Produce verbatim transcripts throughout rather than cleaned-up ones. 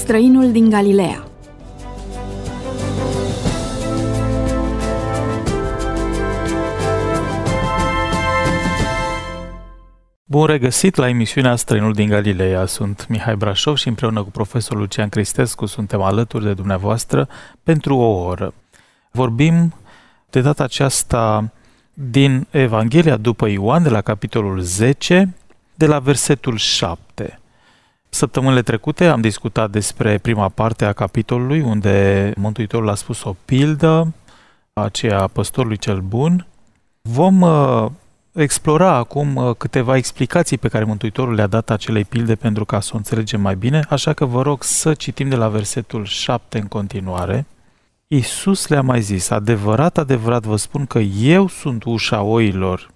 Străinul din Galileea. Bun regăsit la emisiunea Străinul din Galileea. Sunt Mihai Brașov și împreună cu profesorul Lucian Cristescu suntem alături de dumneavoastră pentru o oră. Vorbim de data aceasta din Evanghelia după Ioan, de la capitolul zece, de la versetul șapte. Săptămânile trecute am discutat despre prima parte a capitolului, unde Mântuitorul a spus o pildă, aceea a păstorului cel bun. Vom uh, explora acum uh, câteva explicații pe care Mântuitorul le-a dat acelei pilde pentru ca să o înțelegem mai bine, așa că vă rog să citim de la versetul șapte în continuare. Iisus le-a mai zis: adevărat, adevărat vă spun că eu sunt ușa oilor.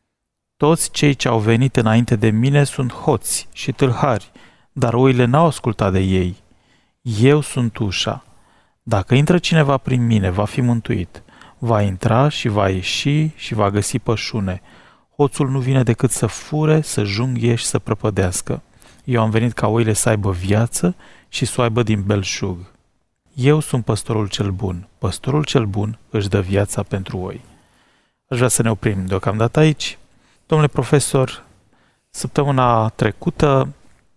Toți cei ce au venit înainte de mine sunt hoți și tâlhari, dar oile n-au ascultat de ei. Eu sunt ușa. Dacă intră cineva prin mine, va fi mântuit. Va intra și va ieși și va găsi pășune. Hoțul nu vine decât să fure, să junghie și să prăpădească. Eu am venit ca oile să aibă viață și să o aibă din belșug. Eu sunt păstorul cel bun. Păstorul cel bun își dă viața pentru oi. Aș vrea să ne oprim deocamdată aici. Domnule profesor, săptămâna trecută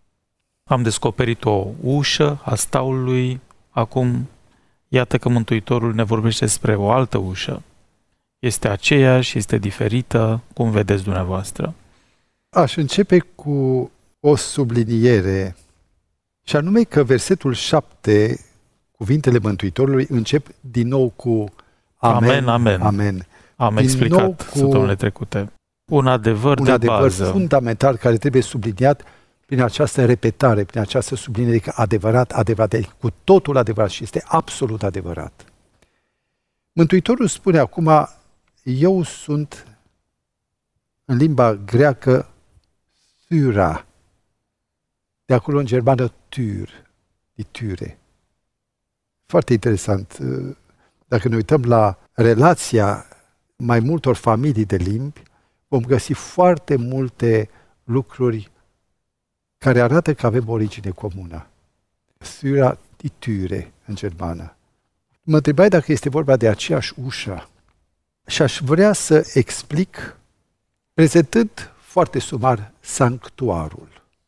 am descoperit o ușă a staului. Acum, iată că Mântuitorul ne vorbește despre o altă ușă. Este aceeași, este diferită, cum vedeți dumneavoastră? Aș începe cu o subliniere, și anume că versetul șapte, cuvintele Mântuitorului, încep din nou cu Amen, Amen, Amen. Amen. Am Din explicat nou cu săptămânile trecute. Un adevăr un de adevăr bază. fundamental care trebuie subliniat prin această repetare, prin această subliniere că adevărat, adevărat, e cu totul adevărat și este absolut adevărat. Mântuitorul spune acum: eu sunt, în limba greacă, Thyra, de acolo în germană Tyr, de Tyre. Foarte interesant. Dacă ne uităm la relația mai multor familii de limbi, vom găsi foarte multe lucruri care arată că avem origine comună. Thyra di Tyre, în germană. Mă întrebai dacă este vorba de aceeași ușă și aș vrea să explic, prezentând foarte sumar sanctuarul.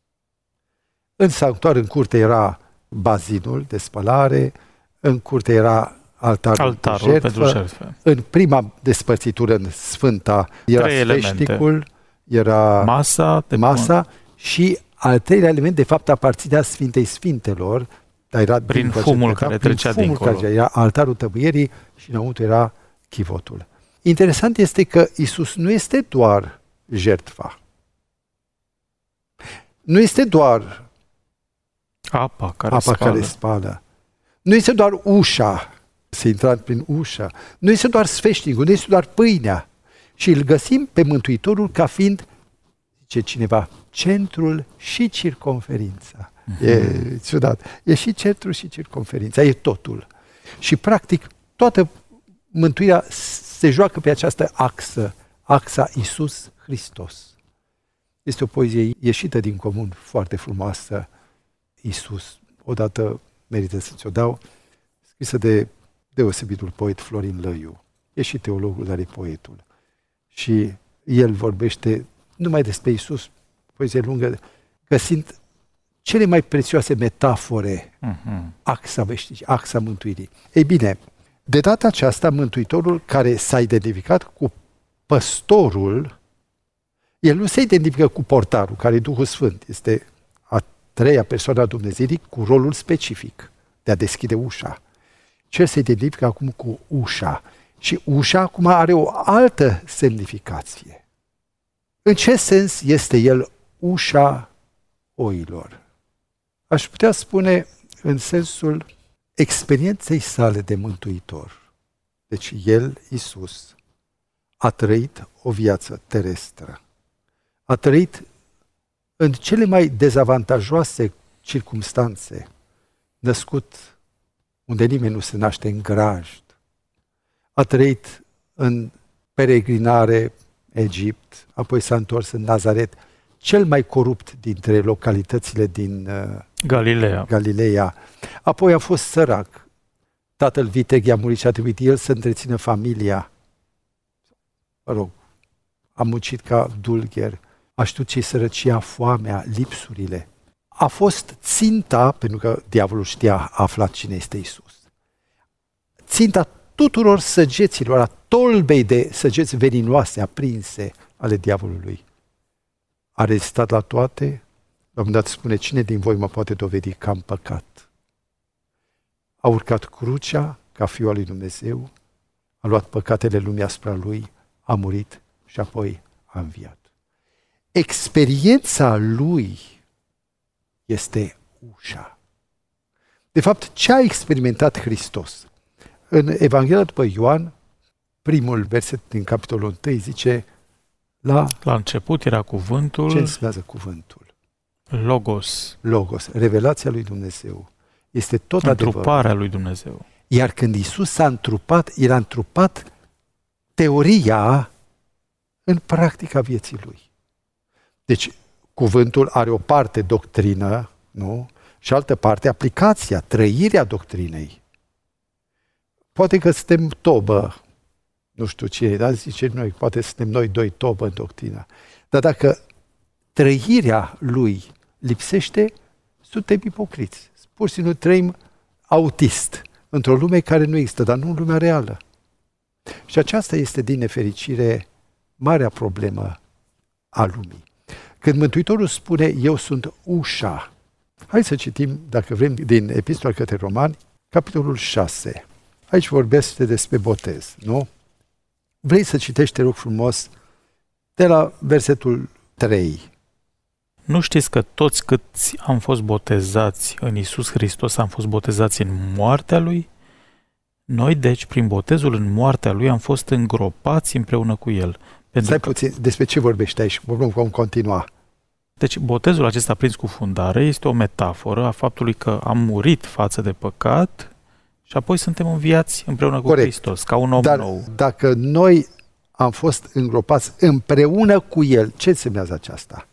În sanctuar, în curte, era bazinul de spălare, în curte era altarul, Altarul de pentru jertfă. jertfă. În prima despărțitură, în Sfânta, era Trei sfeșnicul, era Masa, de masa și al treilea element, de fapt, aparținea Sfintei Sfintelor, dar era Prin dincolo, fumul era, care prin trecea fumul dincolo. Care era altarul tămâierii și înăuntru era chivotul. Interesant este că Iisus nu este doar jertfa. Nu este doar apa care apa spală. care spală. Nu este doar ușa, se intra prin ușă. Nu este doar sfeșnicul, nu este doar pâinea. Și îl găsim pe Mântuitorul ca fiind, zice cineva, centrul și circumferința. Mm-hmm. E ciudat. E și centrul și circumferința, e totul. Și practic toată mântuirea se joacă pe această axă, axa Iisus Hristos. Este o poezie ieșită din comun, foarte frumoasă, Iisus. Odată merită să ți-o dau, scrisă de deosebitul poet Florin Lăiu. E și teologul, dar e poetul. Și el vorbește numai despre Iisus, poezie lungă, găsind cele mai prețioase metafore, uh-huh. axa veșnicii, axa mântuirii. Ei bine, de data aceasta, Mântuitorul, care s-a identificat cu păstorul, el nu se identifică cu portarul, care e Duhul Sfânt, este a treia persoană a Dumnezeirii cu rolul specific de a deschide ușa. Cel se identifică acum cu ușa. Și ușa acum are o altă semnificație. În ce sens este el ușa oilor? Aș putea spune în sensul experienței sale de mântuitor. Deci el, Iisus, a trăit o viață terestră. A trăit în cele mai dezavantajoase circumstanțe, născut unde nimeni nu se naște în grajd. A trăit în peregrinare Egipt, apoi s-a întors în Nazaret. cel mai corupt dintre localitățile din uh, Galileea. Galileea. Apoi a fost sărac. Tatăl viteg i-a murit și a trebuit el să întrețină familia. Mă rog, a muncit ca dulgher. A știut ce-i sărăcia, foamea, lipsurile. A fost ținta, pentru că diavolul știa, a aflat cine este Iisus. Ținta tuturor săgeților, a tolbei de săgeți veninoase, aprinse ale diavolului. A rezistat la toate. La un moment dat spune, cine din voi mă poate dovedi că am păcat? A urcat crucea ca Fiul al lui Dumnezeu, a luat păcatele lumii asupra lui, a murit și apoi a înviat. Experiența lui este ușa. De fapt, ce a experimentat Hristos? În Evanghelia după Ioan, primul verset din capitolul unu zice, la, la început era cuvântul. Ce înseamnă cuvântul? Logos. Logos, revelația lui Dumnezeu. Este tot adevărul. Întruparea lui Dumnezeu. Iar când Iisus s-a întrupat, el a întrupat teoria în practica vieții lui. Deci, cuvântul are o parte doctrină, nu? Și altă parte aplicația, trăirea doctrinei. Poate că suntem tobă, nu știu cine, dar zice noi, poate suntem noi doi tobă în doctrina. Dar dacă trăirea lui lipsește, suntem ipocriți. Pur și simplu trăim autist, într-o lume care nu există, dar nu în lumea reală. Și aceasta este, din nefericire, marea problemă a lumii. Când Mântuitorul spune, eu sunt ușa. Hai să citim, dacă vrem, din Epistola către Romani, capitolul șase. Aici vorbește despre botez, nu? Vrei să citești, te rog frumos, de la versetul trei. Nu știți că toți câți am fost botezați în Iisus Hristos am fost botezați în moartea Lui? Noi, deci, prin botezul în moartea Lui am fost îngropați împreună cu El. Stai că... puțin, despre ce vorbești aici? Vom continua. Deci, botezul acesta prins cu fundare este o metaforă a faptului că am murit față de păcat și apoi suntem înviați împreună cu Corect. Hristos, ca un om Dar nou. Dacă noi am fost îngropați împreună cu El, ce însemnează aceasta?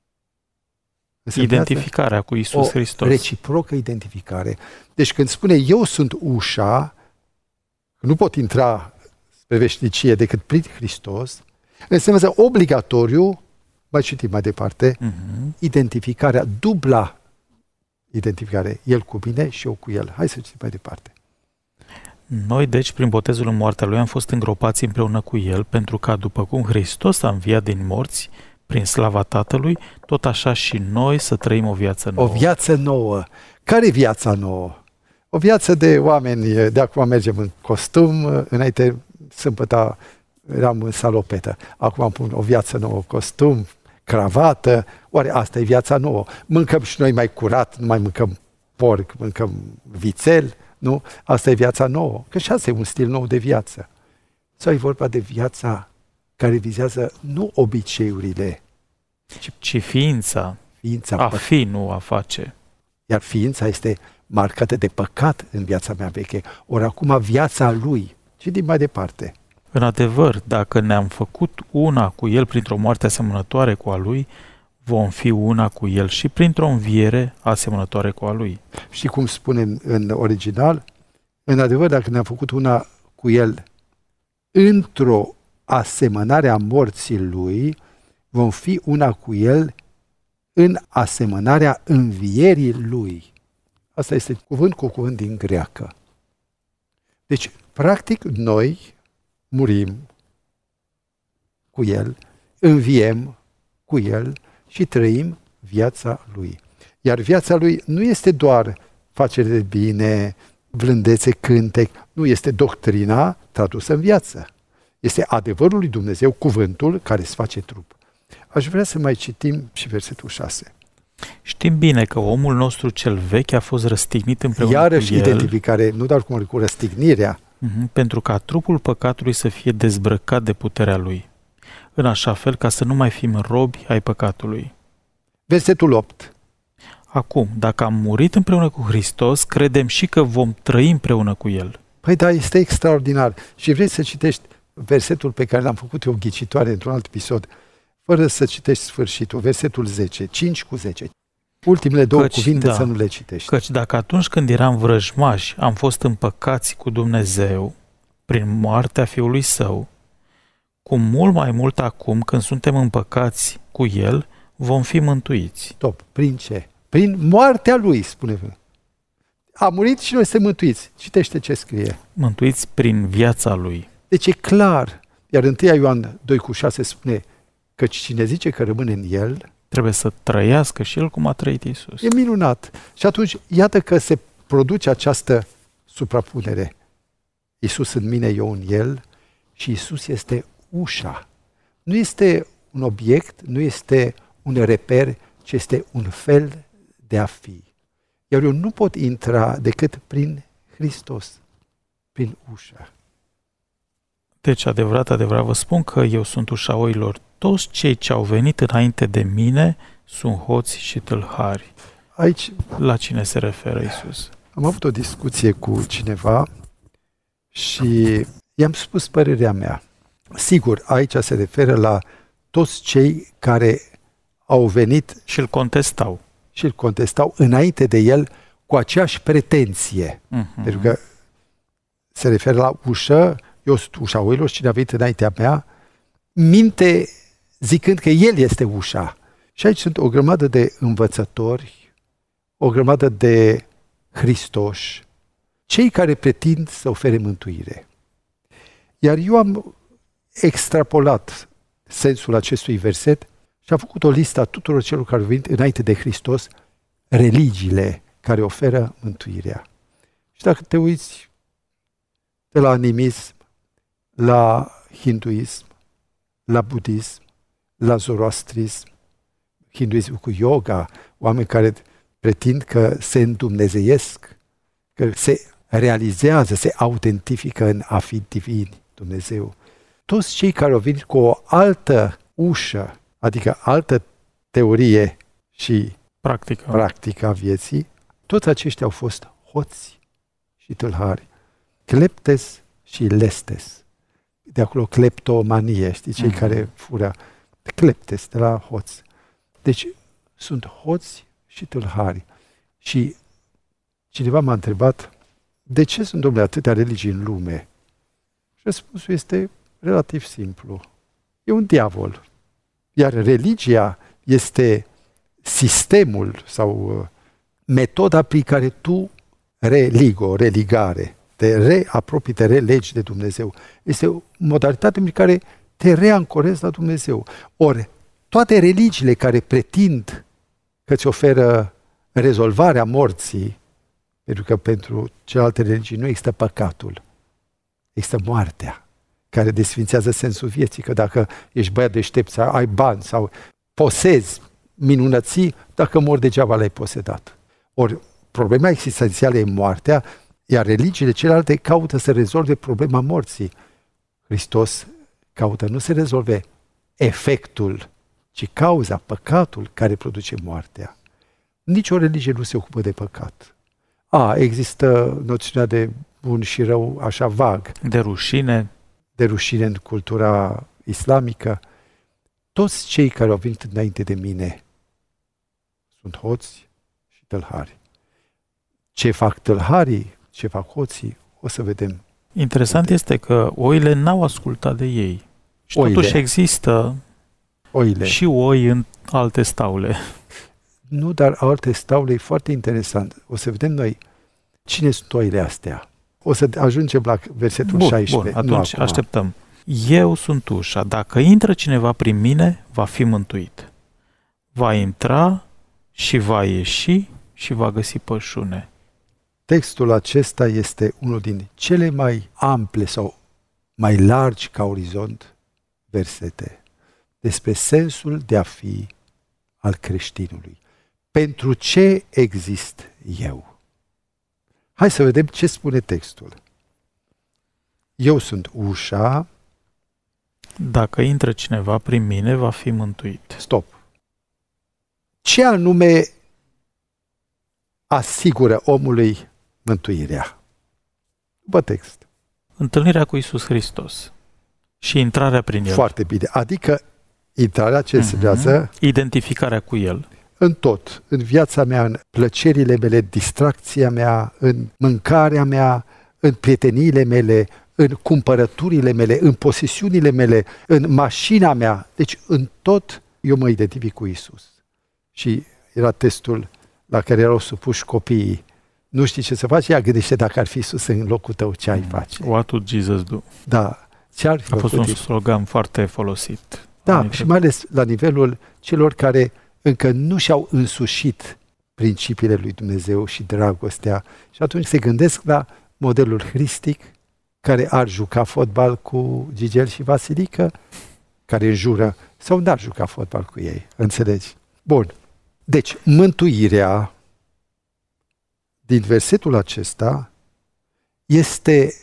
Însemnează Identificarea cu Iisus o Hristos. Reciprocă identificare. Deci când spune eu sunt ușa, nu pot intra spre veșnicie decât prin Hristos, înseamnă obligatoriu, mai citim mai departe, uh-huh. identificarea, dubla identificare, El cu mine și eu cu El. Hai să citim mai departe. Noi, deci, prin botezul în moartea Lui am fost îngropați împreună cu El, pentru ca, după cum Hristos a înviat din morți, prin slava Tatălui, tot așa și noi să trăim o viață nouă. O viață nouă. Care e viața nouă? O viață de oameni, de acum mergem în costum, înainte sâmbătă eram în salopetă. Acum am pun o viață nouă, costum, cravată. Oare asta e viața nouă? Mâncăm și noi mai curat, nu mai mâncăm porc, mâncăm vițel, nu? Asta e viața nouă. Că și asta e un stil nou de viață. Sau e vorba de viața care vizează nu obiceiurile, ci, ci ființa. Ființa. A fi, nu a face. Iar ființa este marcată de păcat în viața mea veche. Ori acum viața Lui. Citim mai departe. În adevăr, dacă ne-am făcut una cu El printr-o moarte asemănătoare cu a Lui, vom fi una cu El și printr-o înviere asemănătoare cu a Lui. Și cum spune în, în original, în adevăr, dacă ne-am făcut una cu El într-o asemănare a morții Lui, vom fi una cu El în asemănarea învierii Lui. Asta este cuvânt cu cuvânt din greacă. Deci, practic, noi murim cu El, înviem cu El și trăim viața Lui. Iar viața Lui nu este doar facere de bine, blândețe, cântec, nu este doctrina tradusă în viață. Este adevărul lui Dumnezeu, cuvântul care se face trup. Aș vrea să mai citim și versetul șase. Știm bine că omul nostru cel vechi a fost răstignit împreună Iarăși cu El. identificare, nu doar cum cu răstignirea. Uh-huh, pentru ca trupul păcatului să fie dezbrăcat de puterea lui, în așa fel ca să nu mai fim robi ai păcatului. Versetul opt. Acum, dacă am murit împreună cu Hristos, credem și că vom trăi împreună cu El. Păi da, este extraordinar. Și vrei să citești versetul pe care l-am făcut eu ghicitoare într-un alt episod. fără să citești sfârșitul, versetul zece, cinci cu zece. Ultimele două Căci, cuvinte da, să nu le citești. Căci dacă atunci când eram vrăjmași am fost împăcați cu Dumnezeu prin moartea Fiului Său, cu mult mai mult acum când suntem împăcați cu El, vom fi mântuiți. Stop. Prin ce? Prin moartea Lui, spune. A murit și noi suntem mântuiți. Citește ce scrie. Mântuiți prin viața Lui. Deci e clar. Iar întâi Ioan doi cu șase spune căci cine zice că rămâne în El, Trebuie să trăiască și El cum a trăit Iisus. e minunat. Și atunci, iată că se produce această suprapunere. Iisus în mine, eu în El și Iisus este ușa. Nu este un obiect, nu este un reper, ci este un fel de a fi. Iar eu nu pot intra decât prin Hristos, prin ușa. Deci, adevărat, adevărat, vă spun că eu sunt ușa oilor. Toți cei ce au venit înainte de mine sunt hoți și tâlhari. Aici La cine se referă Iisus? am avut o discuție cu cineva și i-am spus părerea mea. Sigur, aici se referă la toți cei care au venit Și îl contestau. și îl contestau înainte de el cu aceeași pretenție. Uh-huh. Pentru că se referă la ușă, eu sunt ușa oilor și cine a venit înaintea mea, minte zicând că el este ușa. Și aici sunt o grămadă de învățători, o grămadă de Hristoși, cei care pretind să ofere mântuire. Iar eu am extrapolat sensul acestui verset și am făcut o listă a tuturor celor care au venit înainte de Hristos, religiile care oferă mântuirea. Și dacă te uiți de la animism, la hinduism, la budism, la zoroastrism, hinduism cu yoga, oameni care pretind că se îndumnezeiesc, că se realizează, se autentifică în a fi divini, Dumnezeu. Toți cei care au venit cu o altă ușă, adică altă teorie și Practică. practică a vieții, toți aceștia au fost hoți și tâlhari. Cleptes și lestes. De acolo cleptomanie, știi, cei Mhm. care fură. Cleptes, de la hoți. Deci sunt hoți și tâlhari. Și cineva m-a întrebat, de ce sunt, domnule, atâtea religii în lume? Și răspunsul este relativ simplu. E un diavol. Iar religia este sistemul sau uh, metoda prin care tu religo, religare, te reapropii, te relegi de Dumnezeu. Este o modalitate prin care te reancorezi la Dumnezeu. Ori, toate religiile care pretind că îți oferă rezolvarea morții, pentru că pentru celelalte religii nu există păcatul, există moartea, care desfințează sensul vieții, că dacă ești băiat deștept sau ai bani sau posezi minunății, dacă mor degeaba l-ai posedat. Ori problema existențială e moartea, iar religiile celelalte caută să rezolve problema morții. Hristos caută nu să rezolve efectul, ci cauza, păcatul care produce moartea. Nici o religie nu se ocupă de păcat. A, există noțiunea de bun și rău așa vag, De rușine. de rușine în cultura islamică. Toți cei care au venit înainte de mine sunt hoți și tâlhari. Ce fac tâlharii, ce fac hoții, o să vedem. Interesant este că oile n-au ascultat de ei. Și Oile. totuși există Oile. și oi în alte staule. Nu, dar alte staule e foarte interesant. O să vedem noi cine sunt oile astea. O să ajungem la versetul Bun, șaisprezece. bun, Nu atunci acum. așteptăm. Eu sunt ușa. Dacă intră cineva prin mine, va fi mântuit. Va intra și va ieși și va găsi pășune. Textul acesta este unul din cele mai ample sau mai largi ca orizont versete despre sensul de a fi al creștinului. Pentru ce exist eu? Hai să vedem ce spune textul. Eu sunt ușa. Dacă intră cineva prin mine, va fi mântuit. Stop. Ce anume asigură omului mântuirea? După text. Întâlnirea cu Iisus Hristos și intrarea prin El. Foarte bine. Adică Intrarea ce însemnează? Mm-hmm. Identificarea cu El. În tot, în viața mea, în plăcerile mele, distracția mea, în mâncarea mea, în prieteniile mele, în cumpărăturile mele, în posesiunile mele, în mașina mea. Deci în tot eu mă identific cu Iisus. Și era testul la care erau supuși copiii. Nu știi ce să faci? Ia gândește dacă ar fi Iisus în locul tău, ce ai face? What would Jesus do? Da. Ce ar fi A fost un făcut? slogan foarte folosit. Da, Adică... și mai ales la nivelul celor care încă nu și-au însușit principiile lui Dumnezeu și dragostea. Și atunci se gândesc la modelul hristic, care ar juca fotbal cu Gigel și Vasilică, care înjură, sau n-ar juca fotbal cu ei. Înțelegi? Bun. Deci, mântuirea din versetul acesta este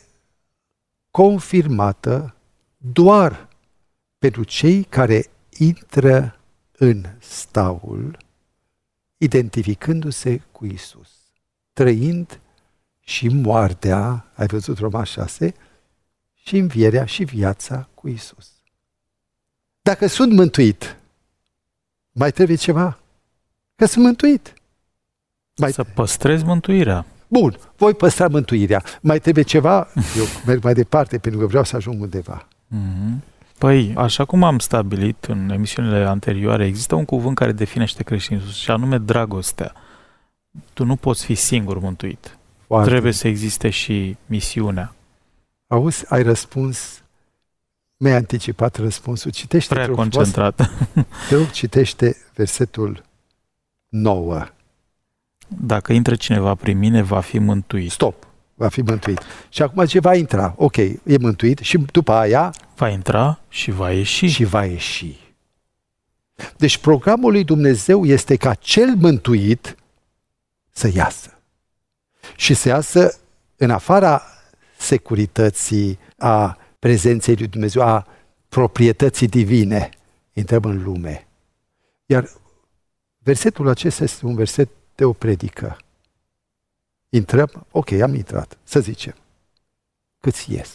confirmată doar pentru cei care intră în staul, identificându-se cu Isus, trăind și moartea, ai văzut Roma șase, și învierea și viața cu Isus. Dacă sunt mântuit, mai trebuie ceva? Că sunt mântuit. Mai... Să păstrezi mântuirea. Bun, voi păstra mântuirea. Mai trebuie ceva? Eu merg mai departe pentru că vreau să ajung undeva. Mm-hmm. Păi, așa cum am stabilit în emisiunile anterioare, există un cuvânt care definește creștinismul și anume dragostea. Tu nu poți fi singur mântuit. Foarte. Trebuie să existe și misiunea. Auzi, ai răspuns, mi-ai anticipat răspunsul. Citește. Prea concentrat. Te rog, citește versetul nouă. Dacă intră cineva prin mine, va fi mântuit. Stop, va fi mântuit. Și acum ce va intra? Ok, e mântuit și după aia... Va intra și va ieși. Și va ieși. Deci programul lui Dumnezeu este ca cel mântuit să iasă. Și să iasă în afara securității, a prezenței lui Dumnezeu, a proprietății divine. Intrăm în lume. Iar versetul acesta este un verset de o predică. Intrăm, ok, am intrat, să zicem. Câți ies?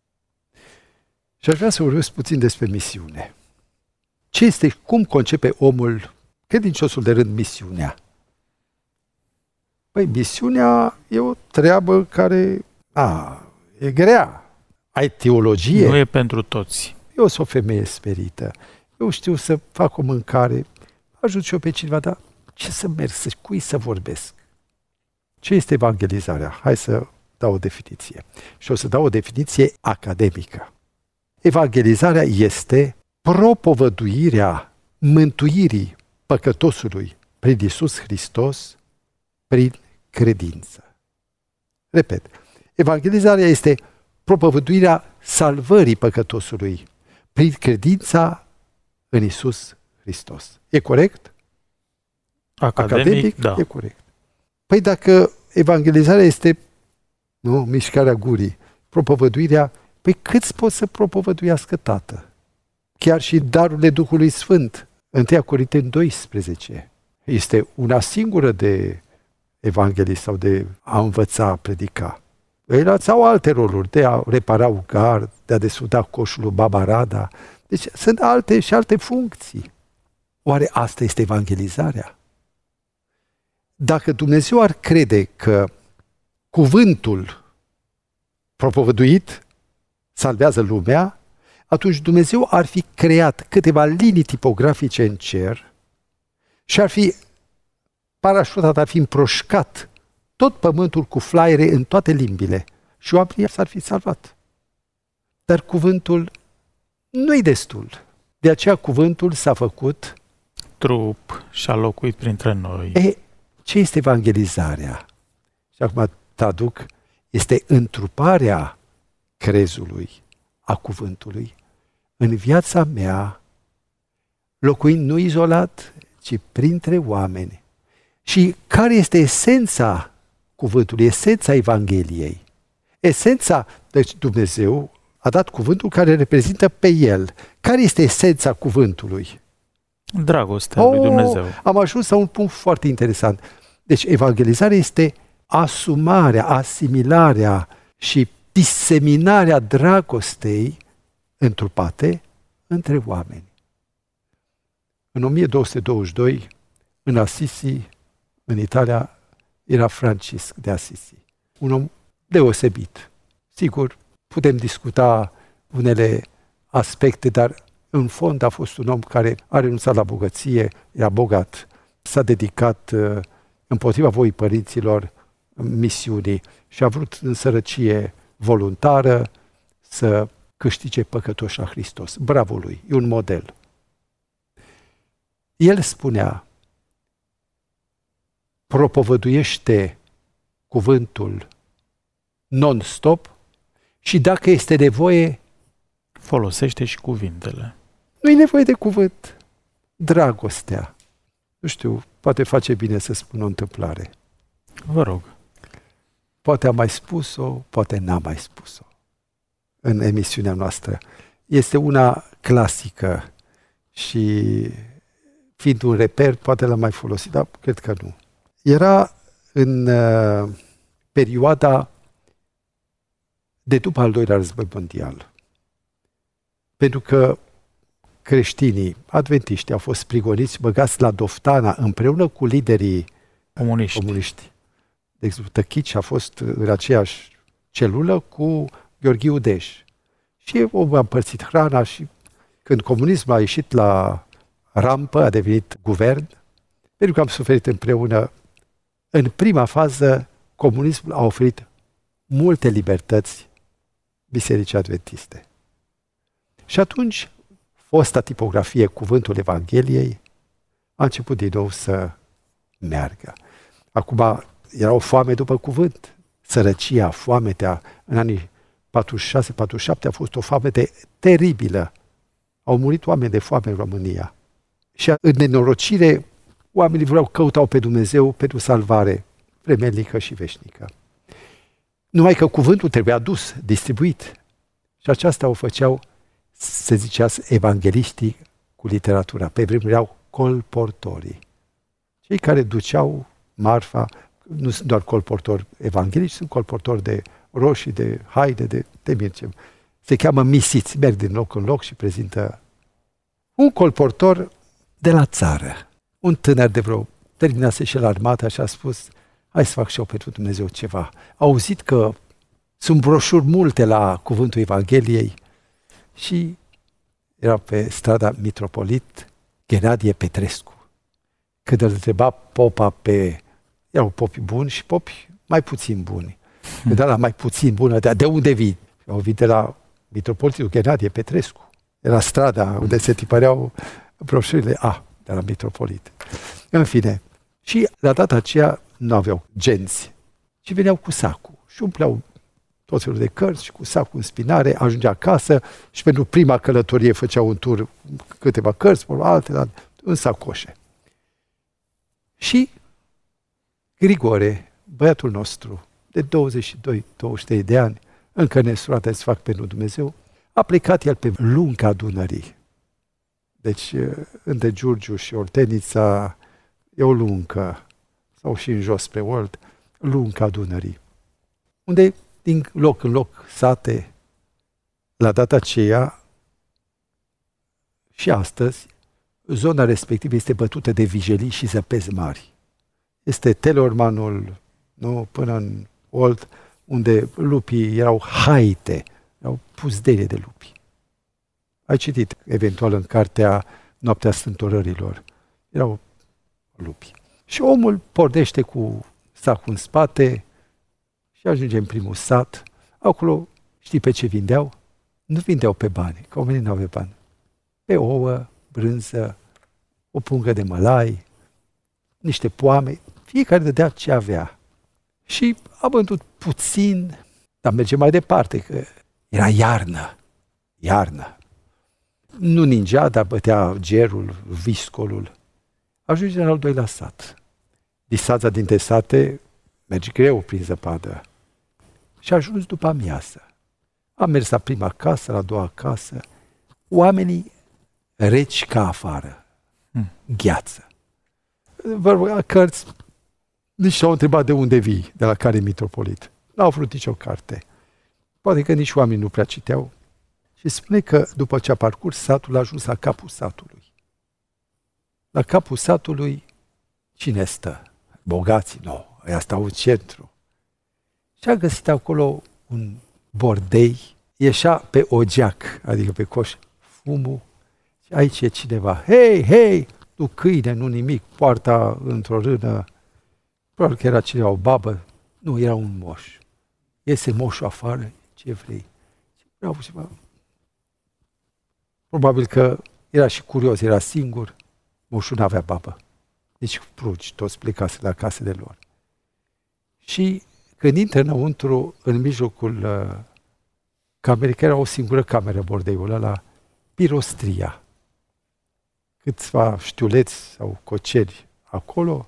Și aș vrea să vorbesc puțin despre misiune. Ce este, cum concepe omul, credinciosul de rând, misiunea? Păi, misiunea e o treabă care, a, e grea. Ai teologie. Nu e pentru toți. Eu sunt o femeie sperită. Eu știu să fac o mâncare. Ajut și eu pe cineva, dar ce să merg, să, cui să vorbesc? Ce este evangelizarea? Hai să dau o definiție. Și o să dau o definiție academică. Evangelizarea este propovăduirea mântuirii păcătosului prin Iisus Hristos, prin credință. Repet, evangelizarea este propovăduirea salvării păcătosului prin credința în Iisus Hristos. E corect? Academic, Academic da. E corect. Păi dacă evangelizarea este, nu, mișcarea gurii, propovăduirea, păi câți pot să propovăduiască, tată? Chiar și darurile Duhului Sfânt. întâi Corinteni doisprezece. Este una singură de evanghelist sau de a învăța, a predica. Ei au alte roluri, de a repara ugar, de a desfuda coșul lui Baba Rada. Deci sunt alte și alte funcții. Oare asta este evangelizarea? Dacă Dumnezeu ar crede că cuvântul propovăduit salvează lumea, atunci Dumnezeu ar fi creat câteva linii tipografice în cer și ar fi parașutat, ar fi împroșcat tot pământul cu flaiere în toate limbile și oamenii s-ar fi salvat. Dar cuvântul nu-i destul. De aceea cuvântul s-a făcut trup și a locuit printre noi. E, ce este evangelizarea? Și acum traduc, este întruparea crezului, a cuvântului, în viața mea, locuind nu izolat, ci printre oameni. Și care este esența cuvântului, esența Evangheliei? Esența, deci Dumnezeu a dat cuvântul care reprezintă pe El. Care este esența cuvântului? Dragostea oh, lui Dumnezeu. Am ajuns la un punct foarte interesant. Deci evangelizarea este asumarea, asimilarea și diseminarea dragostei întrupate între oameni. În o mie două sute douăzeci și doi, în Assisi, în Italia, era Francisc de Assisi. Un om deosebit. Sigur, putem discuta unele aspecte, dar în fond a fost un om care a renunțat la bogăție, era bogat, s-a dedicat uh, împotriva voii părinților misiunii și a vrut în sărăcie voluntară să câștige păcătoși la Hristos. Bravo lui, e un model. El spunea, propovăduiește cuvântul non-stop și dacă este nevoie, folosește și cuvintele. Nu e nevoie de cuvânt. Dragostea. Nu știu, poate face bine să spun o întâmplare. Vă rog. Poate am mai spus-o, poate n-am mai spus-o în emisiunea noastră. Este una clasică și fiind un reper, poate l-am mai folosit, dar cred că nu. Era în uh, perioada de după al doilea război mondial. Pentru că creștinii, adventiști, au fost prigoniți, băgați la Doftana împreună cu liderii comuniști. comuniști. De exemplu, Tăchici a fost în aceeași celulă cu Gheorghe Udeș. Și au împărțit hrana și când comunismul a ieșit la rampă, a devenit guvern, pentru că am suferit împreună, în prima fază, comunismul a oferit multe libertăți bisericii adventiste. Și atunci, fosta tipografie, cuvântul Evangheliei, a început din nou să meargă. Acum era o foame după cuvânt. Sărăcia, foametea, în anii patruzeci și șase patruzeci și șapte a fost o foamete teribilă. Au murit oameni de foame în România. Și în nenorocire, oamenii vreau căutau pe Dumnezeu pentru salvare vremelnică și veșnică. Numai că cuvântul trebuia dus, distribuit. Și aceasta o făceau, se zicea, evangeliștii cu literatura. Pe vremuri erau colportorii. Cei care duceau marfa, nu sunt doar colportori evanghelici, sunt colportori de roșii, de haide, de, de mircem. Se cheamă misiți, merg din loc în loc și prezintă un colportor de la țară. Un tânăr de vreo, terminase și la armată și a spus, hai să fac și eu pentru Dumnezeu ceva. A auzit că sunt broșuri multe la cuvântul Evangheliei și era pe strada Mitropolit Ghenadie Petrescu. Când îl întreba popa pe... Erau popi buni și popi mai puțin buni. Când era mai puțin bună, de, de unde vii? Au venit de la Mitropolitul Ghenadie Petrescu. Era strada unde se tipăreau broșurile. Ah, de la Mitropolit. În fine. Și la data aceea nu aveau genți, ci veneau cu sacul și umpleau tot felul de cărți și cu sacul în spinare, ajungea acasă și pentru prima călătorie făceau un tur câteva cărți, alte, în sacoșe. Și Grigore, băiatul nostru, de douăzeci și doi douăzeci și trei de ani, încă nesurate să fac pentru Dumnezeu, a plecat el pe lunga Dunării. Deci, între Giurgiu și Oltenița e o lungă, sau și în jos spre Olt, lunga Dunării, unde din loc în loc sate, la data aceea și astăzi, zona respectivă este bătută de vijelii și zăpezi mari. Este Teleormanul, nu, până în Olt, unde lupii erau haite, erau puzderie de lupi. Ai citit eventual în cartea Noaptea Stântorărilor. Erau lupi. Și omul pornește cu sacul în spate și ajunge în primul sat. Acolo, știi pe ce vindeau? Nu vindeau pe bani, că oamenii nu aveau bani. Pe ouă, brânză, o pungă de mălai, niște poame, fiecare dădea ce avea. Și a bătut puțin, dar merge mai departe, că era iarnă. Iarnă. Nu ningea, dar bătea gerul, viscolul. Ajunge în al doilea sat. Distanța dintre sate merge greu prin zăpadă. Și a ajuns după amiază. A mers la prima casă, la a doua casă. Oamenii reci ca afară. Hmm. Gheață. Vorbea cărți. Nici s-au întrebat de unde vii, de la care mitropolit. N-au vrut nicio carte. Poate că nici oamenii nu prea citeau. Și spune că după ce a parcurs satul, a ajuns la capul satului. La capul satului, cine stă? Bogații? Nu, ăia stau în centru. Și a găsit acolo un bordei, ieșea pe ogeac, adică pe coș, fumul, și aici e cineva. Hei, hei, nu câine, nu nimic, poarta într-o rână, probabil că era cineva, o babă, nu, era un moș. Iese moșul afară, ce vrei? Vreau ceva. Probabil că era și curios, era singur, moșul n-avea babă, nici pruci, toți plecase la casele lor. Și când intră înăuntru, în mijlocul uh, camerei, că era o singură cameră, bordeiul ăla, pirostria. Câțiva știuleți sau coceri acolo,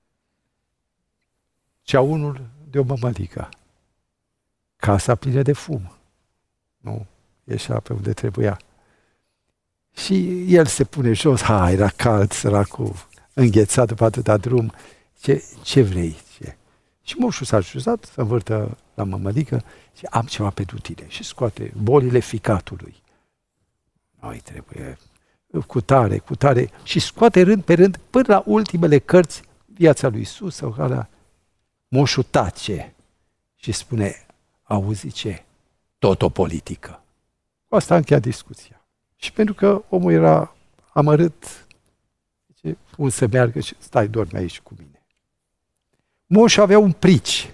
ceaunul de o mămăligă. Casa plină de fum. Nu, ieșea pe unde trebuia. Și el se pune jos, ha, era cald, săracul, înghețat după atâta drum. Ce, ce vrei? Ce? Și moșul s-a așezat, să învârtă la mămăligă și am ceva pentru tine. Și scoate bolile ficatului. Noi trebuie cu tare, cu tare. Și scoate rând pe rând, până la ultimele cărți, Viața lui Iisus sau ala. Moșul tace și spune, auzi ce? Tot o politică. Cu asta a încheiat discuția. Și pentru că omul era amărât, zice, un să meargă și stai, dormi aici cu mine. Moșul avea un prici.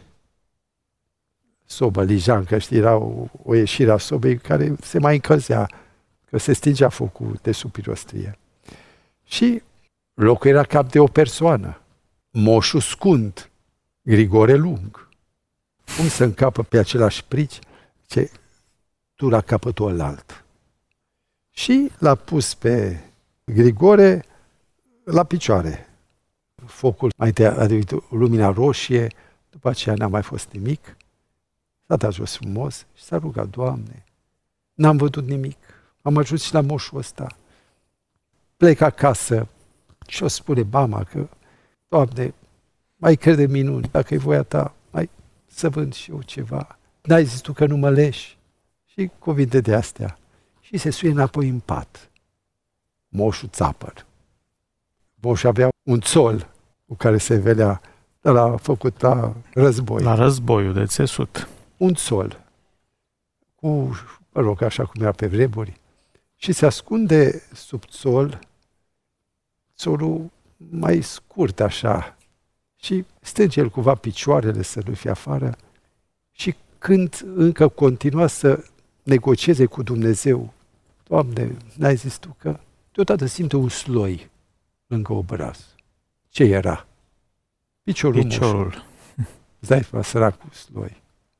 Sobă, lijancă, știi, era o, o ieșire a sobei care se mai încălzea, că se stingea focul de sub pirostrie. Și locul era cap de o persoană. Moșul scund, Grigore lung. Cum să încapă pe același prici? Ce tu la capătul ălalt. Și l-a pus pe Grigore la picioare. Focul mai întâi a devenit lumina roșie, după aceea n-a mai fost nimic. S-a dat jos frumos și s-a rugat, Doamne, n-am văzut nimic. Am ajuns și la moșul ăsta. Plec acasă și o spune mama că, Doamne, mai crede minuni, dacă e voia ta, mai să vând și eu ceva. N-ai zis tu că nu mă leși? Și cuvinte de astea. Și se suie înapoi în pat. Moșul țapăr. Moșul avea un țol cu care se velea, dar l-a făcut la război. La războiul de țesut. Un țol. Cu, mă rog, așa cum era pe vremuri. Și se ascunde sub țol, țolul mai scurt așa, și strânge el cumva picioarele să nu fie afară și când încă continua să negocieze cu Dumnezeu, Doamne, n-ai zis tu că deodată simte un sloi lângă obraz. Ce era? Piciorul. Piciorul. Îți dai seama, săracul sloi.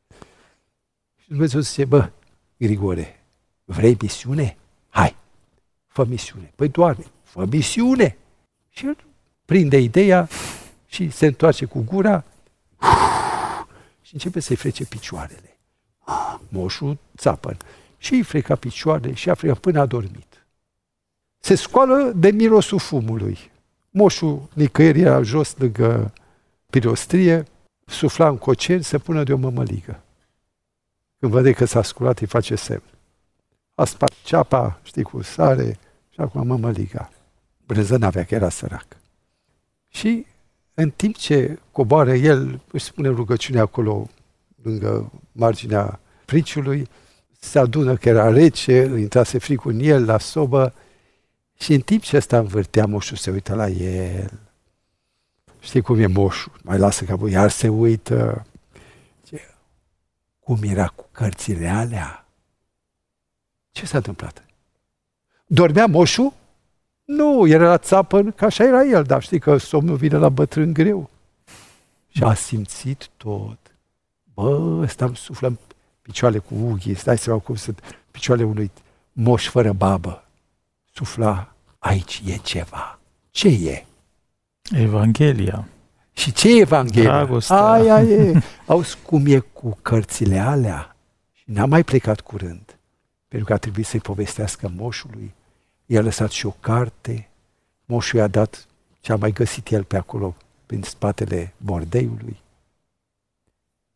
Și Dumnezeu zice, bă, Grigore, vrei misiune? Hai, fă misiune. Păi, Doamne, fă misiune! Și el prinde ideea și se întoarce cu gura și începe să-i frece picioarele. Moșul țapăn. Și îi freca picioarele și a frecat până a dormit. Se scoală de mirosul fumului. Moșul nicăieri era jos lângă pirostrie, sufla în cocer, se pună de o mămăligă. Când vede că s-a sculat, îi face semn. A spart ceapa, știi, cu sare și acum mămăliga. Brânză n-avea, că era sărac. Și în timp ce coboară el, își spune rugăciunea acolo, lângă marginea priciului, se adună că era rece, intrase fricul în el, la sobă, și în timp ce ăsta învârtea, moșul se uită la el. Știi cum e moșul? Mai lasă capul, iar se uită. Ce? Cum era cu cărțile alea? Ce s-a întâmplat? Dormea moșul? Nu, era la țapăn, că așa era el, dar știi că somnul vine la bătrân greu. Și a simțit tot. Bă, ăsta îmi suflă în picioare cu ughi, îți dai seama cum sunt picioarele unui moș fără babă. Sufla, aici e ceva. Ce e? Evanghelia. Și ce e Evanghelia? Dragostea. Aia e. Auzi cum e cu cărțile alea? Și n-a mai plecat curând, pentru că a trebuit să-i povestească moșului. I-a lăsat și o carte, moșul i-a dat ce a mai găsit el pe acolo, prin spatele bordeiului.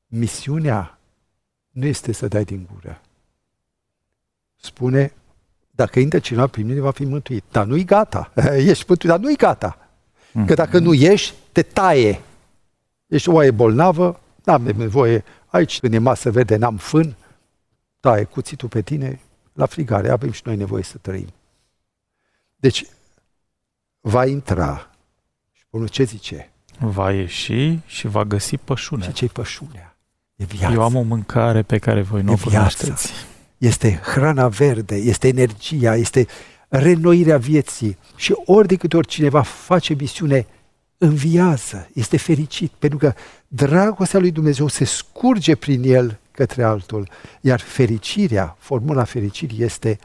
Misiunea nu este să dai din gură. Spune, Dacă intră cineva prin mine, va fi mântuit. Dar nu-i gata. Ești mântuit, dar nu-i gata. Că dacă nu ești, te taie. Ești o oaie bolnavă, n-am nevoie. Aici, când e masă verde, n-am fân, taie cuțitul pe tine, la frigare. Avem și noi nevoie să trăim. Deci, va intra. Și Pavel ce zice? Va ieși și va găsi pășune. Și ce-i pășunea? E viață. Eu am o mâncare pe care voi nu o cunoașteți. Este hrana verde, este energia, este reînnoirea vieții. Și ori de câte ori cineva face misiune, înviază, este fericit, pentru că dragostea lui Dumnezeu se scurge prin el către altul. Iar fericirea, formula fericirii este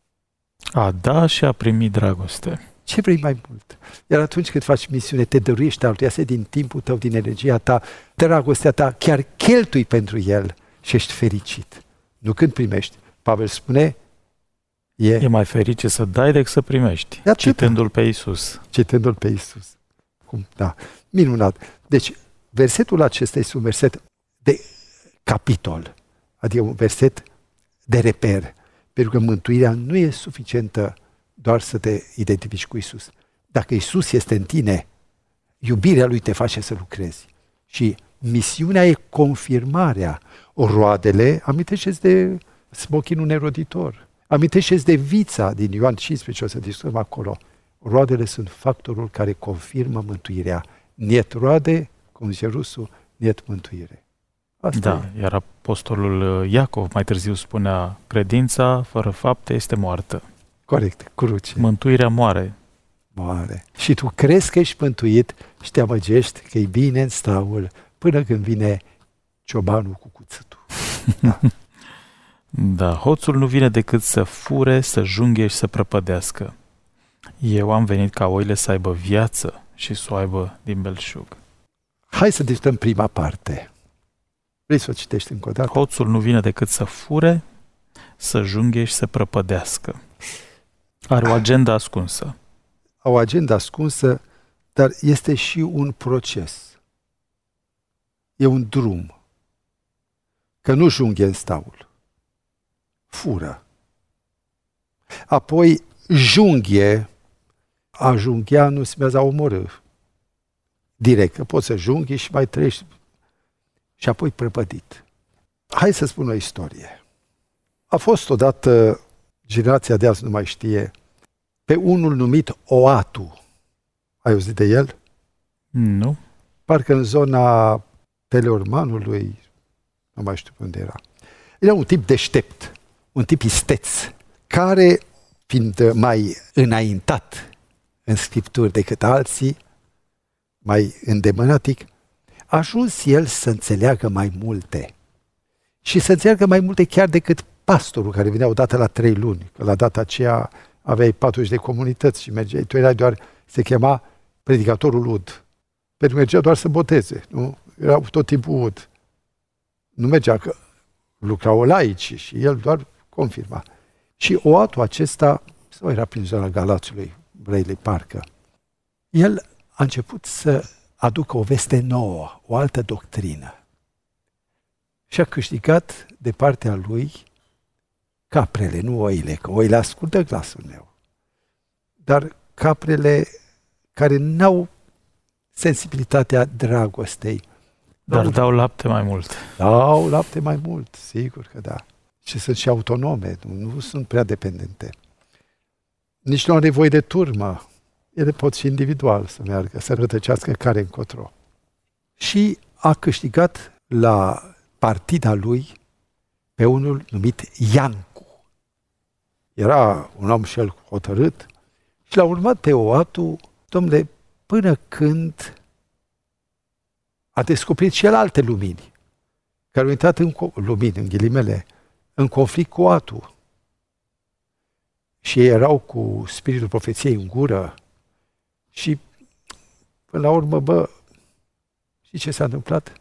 a da și a primi dragoste. Ce vrei mai mult? Iar atunci când faci misiune, te dăruiești altul, iese din timpul tău, din energia ta, dragostea ta, chiar cheltui pentru el și ești fericit. Nu când primești. Pavel spune, e, e mai fericit să dai decât să primești, citându-l pe Iisus. Citându-l pe Iisus. Cum? Da. Minunat. Deci, versetul acesta este un verset de capitol, adică un verset de reper, pentru că mântuirea nu e suficientă doar să te identifici cu Iisus. Dacă Iisus este în tine, iubirea Lui te face să lucrezi. Și misiunea e confirmarea. O roadele, amintește-ți de smochinul neroditor, amintește-ți de vița din Ioan cincisprezece, o să discutăm acolo. Roadele sunt factorul care confirmă mântuirea. Niet roade, cum zice rusul, niet mântuire. Asta da, e. Iar apostolul Iacov mai târziu spunea, credința fără fapte este moartă. Corect, cruce. Mântuirea moare. Moare. Și tu crezi că ești mântuit și te amăgești că e bine în staul până când vine ciobanul cu cuțitul. Da. Da, hoțul nu vine decât să fure, să junghe și să prăpădească. Eu am venit ca oile să aibă viață și să o aibă din belșug. Hai să discutăm prima parte. Vrei să o citești încă o dată? Hoțul nu vine decât să fure, să junghe și să prăpădească. Are o agendă ascunsă. O agendă ascunsă, dar este și un proces. E un drum. Că nu junghe în staul. Fură. Apoi junghie, a junghia nu se mează a omorâ. Direct, că poți să junghi și mai treci și apoi prăpădit. Hai să spun o istorie. A fost odată, generația de azi nu mai știe, pe unul numit Oatu. Ai auzit de el? Nu. Parcă în zona Teleormanului, nu mai știu unde era. Era un tip deștept, un tip isteț, care, fiind mai înaintat în scripturi decât alții, mai îndemânatic, a ajuns el să înțeleagă mai multe. Și să înțeleagă mai multe chiar decât pastorul care venea odată la trei luni, că la data aceea aveai patruzeci de comunități și mergeai, tu erai doar, se chema predicatorul ud. Pentru că mergea doar să boteze, nu? Era tot timpul ud. Nu mergea, că lucrau laici și el doar confirma. Și Oatul acesta, sau era prin zona Galațiului, Brailey, parcă, el a început să aducă o veste nouă, o altă doctrină. Și a câștigat de partea lui caprele, nu oile, că oile ascultă glasul meu. Dar caprele care n-au sensibilitatea dragostei. Dar dau, dau lapte mai mult. Dau lapte mai mult, sigur că da. Și sunt și autonome, nu, nu sunt prea dependente. Nici nu au nevoie de turmă. Ele pot și individual să meargă, să rătăcească care încotro. Și a câștigat la partida lui pe unul numit Iancu. Era un om și el hotărât și l-a urmat pe Oatu, domnule, până când a descoperit și el alte lumini, care au intrat în lumini, în ghilimele, în conflict cu Oatu. Și ei erau cu spiritul profeției în gură și până la urmă, bă, și ce s-a întâmplat?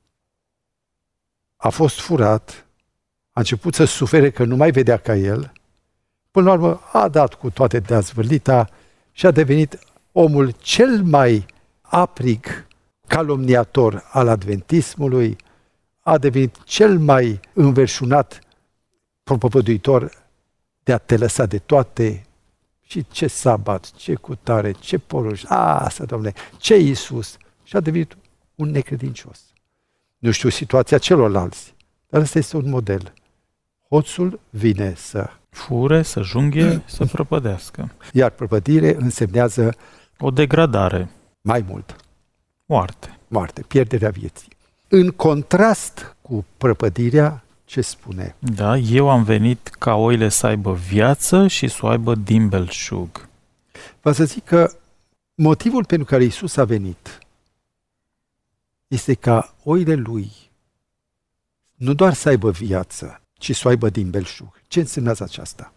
A fost furat, a început să sufere că nu mai vedea ca el, până la urmă a dat cu toate dezvârlita și a devenit omul cel mai aprig calomniator al adventismului, a devenit cel mai înverșunat propovăduitor de a te lăsa de toate, și ce sabat, ce cutare, ce porunci, asta, Doamne, ce Iisus, și a devenit un necredincios. Nu știu situația celorlalți, dar ăsta este un model. Hoțul vine să fure, să junghe, să prăpădească. Iar prăpădire însemnează o degradare. Mai mult. Moarte. Moarte, pierderea vieții. În contrast cu prăpădirea, ce spune? Da, eu am venit ca oile să aibă viață și să o aibă din belșug. Vă să zic că motivul pentru care Iisus a venit este ca oile lui nu doar să aibă viață, ci să o aibă din belșug. Ce înseamnă aceasta?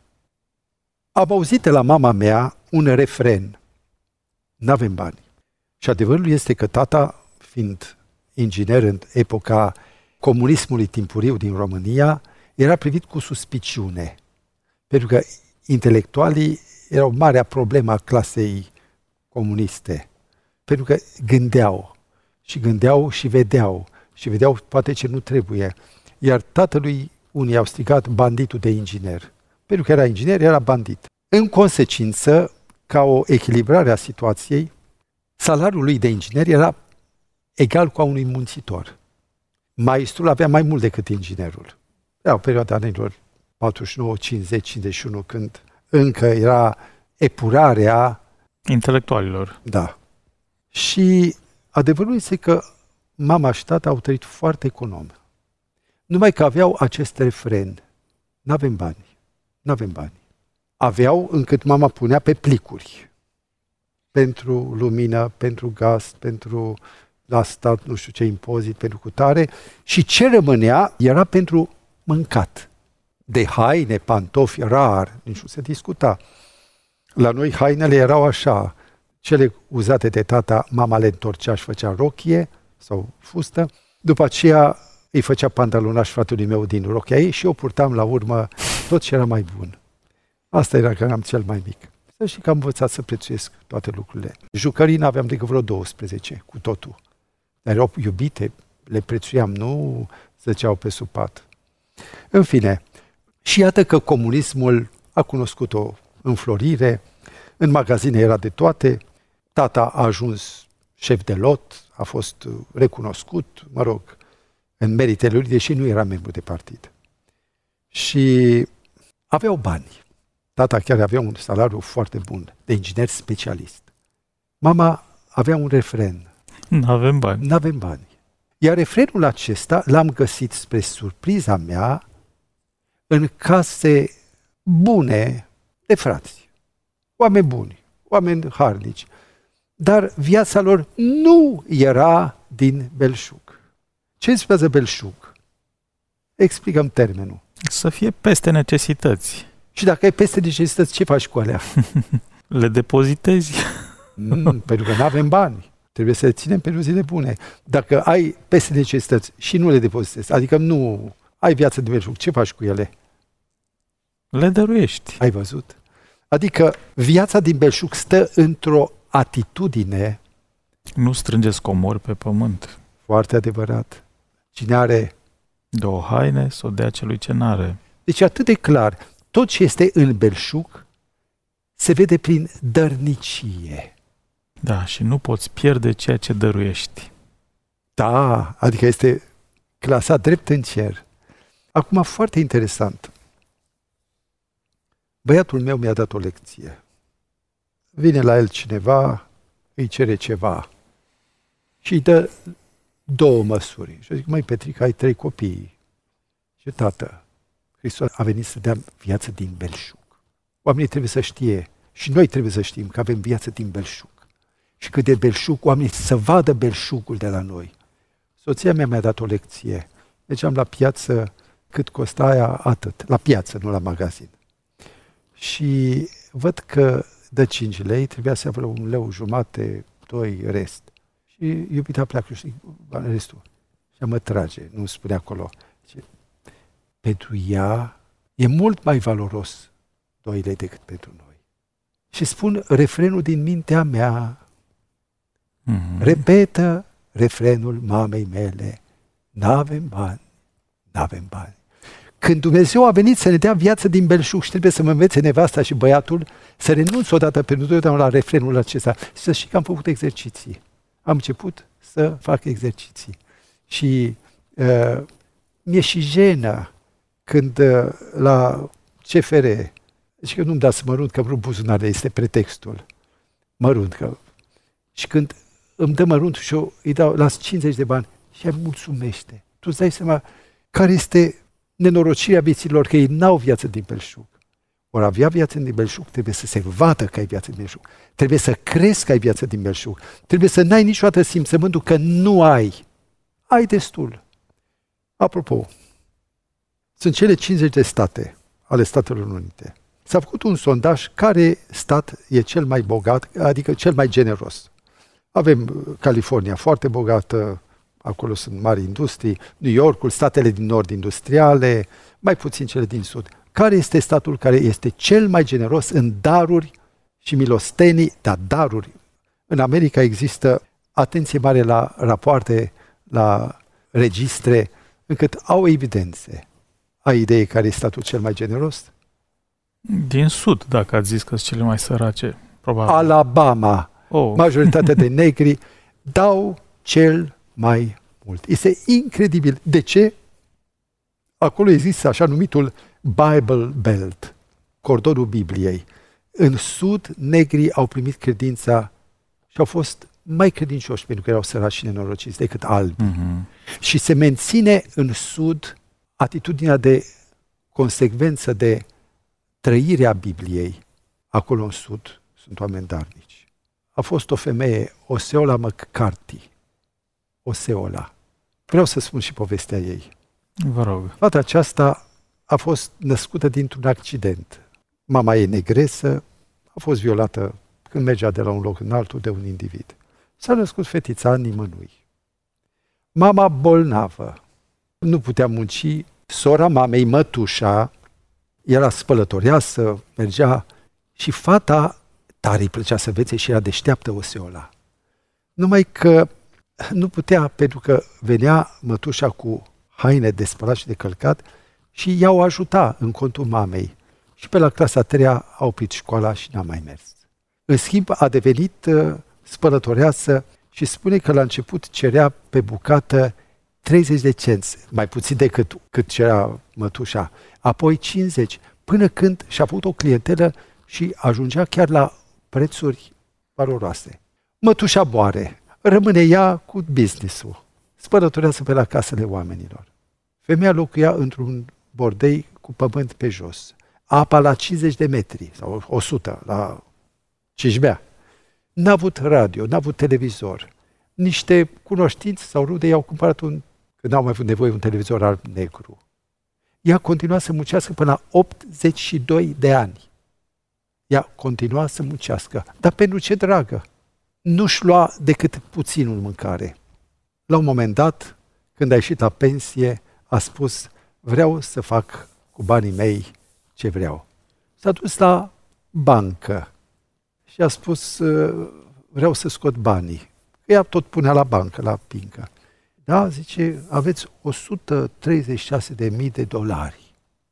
Am auzit de la mama mea un refren. N-avem bani. Și adevărul este că tata, fiind inginer în epoca comunismului timpuriu din România, era privit cu suspiciune. Pentru că intelectualii erau marea problemă a clasei comuniste. Pentru că gândeau și gândeau și vedeau. Și vedeau poate ce nu trebuie. Iar tatălui unii au strigat banditul de inginer. Pentru că era inginer, era bandit. În consecință, ca o echilibrare a situației, salariul lui de inginer era egal cu a unui muncitor. Maestrul avea mai mult decât inginerul. Era o perioadă a anilor patruzeci și nouă, cincizeci, cincizeci și unu, când încă era epurarea intelectualilor. Da. Și adevărul este că mama și tata au trăit foarte econom. Numai că aveau acest refren. N-avem bani. N-avem bani. Aveau încât mama punea pe plicuri. Pentru lumină, pentru gaz, pentru la stat, nu știu ce impozit, pentru cutare. Și ce rămânea era pentru mâncat. De haine, pantofi, rar, nici nu se discuta. La noi hainele erau așa. Cele uzate de tata, mama le întorcea și făcea rochie sau fustă. După aceea îi făcea pantalonaș fratelui meu din rochia ei și eu purtam la urmă tot ce era mai bun. Asta era că eram cel mai mic. Să știi că am învățat să prețuiesc toate lucrurile. Jucării n-aveam decât vreo douăsprezece, cu totul. Dar erau iubite, le prețuiam, nu zăceau pe sub pat. În fine, și iată că comunismul a cunoscut o înflorire, în magazine era de toate, tata a ajuns șef de lot, a fost recunoscut, mă rog, în meritele lui, deși nu era membru de partid. Și aveau bani. Tata chiar avea un salariu foarte bun, de inginer specialist. Mama avea un refren. N-avem bani. N-avem bani. Iar refrenul acesta l-am găsit, spre surpriza mea, în case bune de frați. Oameni buni, oameni harnici. Dar viața lor nu era din belșug. Ce înseamnă belșug? Explicăm termenul. Să fie peste necesități. Și dacă e peste necesități, ce faci cu alea? Le depozitezi? Mm, pentru că nu avem bani. Trebuie să le ținem pentru zile bune. Dacă ai peste necesități și nu le depozitezi, adică nu ai viață de belșug, ce faci cu ele? Le dăruiești. Ai văzut? Adică viața din belșug stă într-o atitudine. Nu strângeți comori pe pământ. Foarte adevărat. Cine are două haine, să o dea celui ce n-are. Deci atât de clar. Tot ce este în belșug se vede prin dărnicie. Da, și nu poți pierde ceea ce dăruiești. Da, adică este clasat drept în cer. Acum, foarte interesant. Băiatul meu mi-a dat o lecție. Vine la el cineva, îi cere ceva și îi dă două măsuri. Și eu zic, măi, Petrica, ai trei copii. Și tată, Hristos a venit să dea viață din belșug. Oamenii trebuie să știe și noi trebuie să știm că avem viață din belșug. Și cât de belșug, oamenii să vadă belșugul de la noi. Soția mea mi-a dat o lecție. Mergeam la piață, cât costa aia, atât. La piață, nu la magazin. Și văd că dă cinci lei, trebuia să ia un leu jumate, doi rest. Și iubita pleacă și zic, restul. Și mă trage, nu spune acolo. Și pentru ea e mult mai valoros doi lei decât pentru noi. Și spun refrenul din mintea mea. Mm-hmm. Repetă refrenul mamei mele. N-avem bani, n-avem bani. Când Dumnezeu a venit să ne dea viață din belșug și trebuie să mă învețe nevasta și băiatul să renunț odată pentru totdeauna la refrenul acesta. Și să știi că am făcut exerciții. Am început să fac exerciții. Și uh, mi-e și jenă când uh, la C F R, și că nu-mi dați mărunt că vreau buzunare, este pretextul. Mărunt. Că... Și când îmi dă măruntul și eu îi dau, las cincizeci de bani și îmi mulțumește. Tu îți dai seama care este nenorocirea vieților, că ei n-au viață din belșug. Ori avea viață din belșug, trebuie să se vadă că ai viață din belșug. Trebuie să crezi că ai viață din belșug. Trebuie să n-ai niciodată simțământul că nu ai. Ai destul. Apropo, sunt cele cincizeci de state ale Statelor Unite. S-a făcut un sondaj care stat e cel mai bogat, adică cel mai generos. Avem California foarte bogată, acolo sunt mari industrii, New Yorkul, statele din nord industriale, mai puțin cele din sud. Care este statul care este cel mai generos în daruri și milostenii, dar daruri? În America există atenție mare la rapoarte, la registre, încât au evidențe. Ai idee care este statul cel mai generos? Din sud, dacă ați zis că sunt cele mai sărace, probabil. Alabama. Oh. Majoritatea de negri dau cel mai mult. Este incredibil. De ce? Acolo există așa numitul Bible Belt, cordonul Bibliei. În sud, negrii au primit credința și au fost mai credincioși pentru că erau săraci și nenorociți decât albi. Mm-hmm. Și se menține în sud atitudinea de consecvență, de trăirea Bibliei. Acolo în sud sunt oameni darnici. A fost o femeie, Osceola McCarthy. Osceola. Vreau să spun și povestea ei. Vă rog. Fata aceasta a fost născută dintr-un accident. Mama ei negresă, a fost violată când mergea de la un loc în altul de un individ. S-a născut fetița nimănui. Mama bolnavă, nu putea munci, sora mamei, mătușa, era spălătoreasă, mergea și fata tare îi plăcea să învețe și era deșteaptă, Osceola. Numai că nu putea, pentru că venea mătușa cu haine de spălat și de călcat și ea o ajuta în contul mamei. Și pe la clasa a treia a oprit școala și n-a mai mers. În schimb, a devenit uh, spălătoreasă și spune că la început cerea pe bucată treizeci de cenți, mai puțin decât cât cerea mătușa, apoi cincizeci, până când și-a făcut o clientelă și ajungea chiar la prețuri valoroase. Mătușa moare, rămâne ea cu business-ul, spălătoreasă pe la casele oamenilor. Femeia locuia într-un bordei cu pământ pe jos, apa la cincizeci de metri sau o sută, la Cisbea. N-a avut radio, n-a avut televizor. Niște cunoștinți sau rude i-au cumpărat un, când n-au mai avut nevoie, un televizor alb-negru. Ea continua să muncească până la optzeci și doi de ani. Ea continua să muncească. Dar pentru ce dragă? Nu-și lua decât puținul mâncare. La un moment dat, când a ieșit la pensie, a spus, vreau să fac cu banii mei ce vreau. S-a dus la bancă și a spus, vreau să scot banii. Ea tot punea la bancă, la pincă. Da, zice, aveți o sută treizeci și șase de mii de dolari.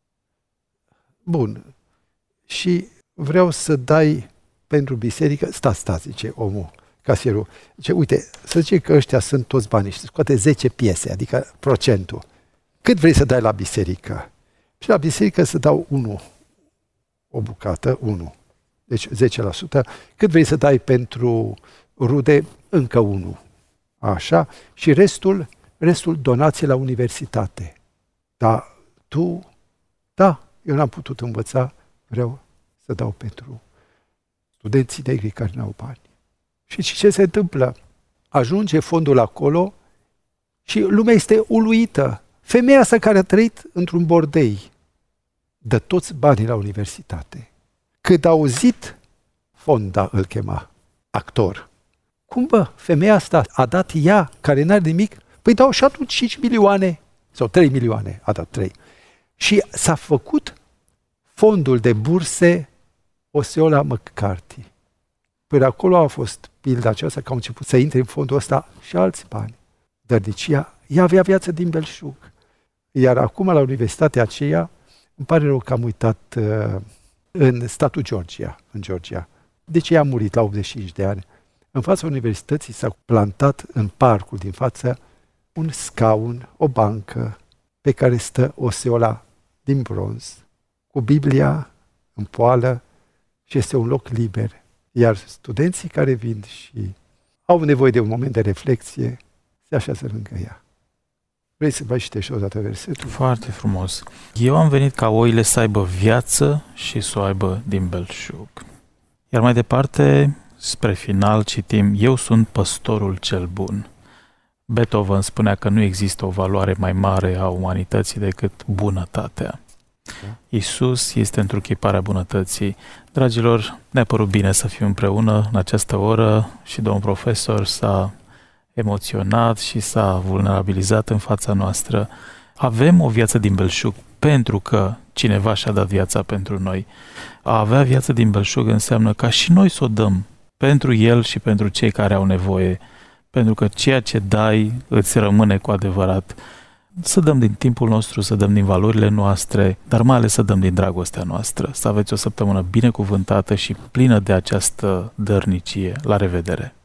Bun. Și vreau să dai pentru biserică, sta, sta, zice omul, casierul. Zice, uite, să zice că ăștia sunt toți banii și scoate zece piese, adică procentul. Cât vrei să dai la biserică? Și la biserică să dau unu, o bucată, unu. Deci zece la sută. Cât vrei să dai pentru rude? Încă unu. Așa. Și restul, restul donație la universitate. Dar tu, da, eu n-am putut învăța, vreau să dau pentru studenții negri care n-au bani. Și ce se întâmplă? Ajunge fondul acolo și lumea este uluită. Femeia asta care a trăit într-un bordei dă toți banii la universitate. Când a auzit, Fonda îl chema, actor. Cum bă, femeia asta a dat ea, care n-are nimic? Păi dau și atunci cinci milioane sau trei milioane, a dat trei. Și s-a făcut fondul de burse Osceola McCarthy. Până acolo a fost pilda aceasta că au început să intre în fondul ăsta și alți bani. Dărnicia, ea avea viață din belșug. Iar acum, la universitatea aceea, îmi pare rău că am uitat uh, în statul Georgia, în Georgia. De ce a murit la optzeci și cinci de ani? În fața universității s-a plantat în parcul din față un scaun, o bancă, pe care stă o seola din bronz, cu Biblia în poală și este un loc liber. Iar studenții care vin și au nevoie de un moment de reflexie, se așează lângă ea. Vrei să mai citești o dată versetul? Foarte frumos. Eu am venit ca oile să aibă viață și să o aibă din belșug. Iar mai departe, spre final, citim: eu sunt păstorul cel bun. Beethoven spunea că nu există o valoare mai mare a umanității decât bunătatea. Da. Iisus este întruchiparea bunătății. Dragilor, ne-a părut bine să fim împreună în această oră și domnul profesor s-a emoționat și s-a vulnerabilizat în fața noastră. Avem o viață din belșug pentru că cineva și-a dat viața pentru noi. A avea viață din belșug înseamnă ca și noi să o dăm pentru el și pentru cei care au nevoie, pentru că ceea ce dai îți rămâne cu adevărat. Să dăm din timpul nostru, să dăm din valorile noastre, dar mai ales să dăm din dragostea noastră. Să aveți o săptămână binecuvântată și plină de această dărnicie. La revedere!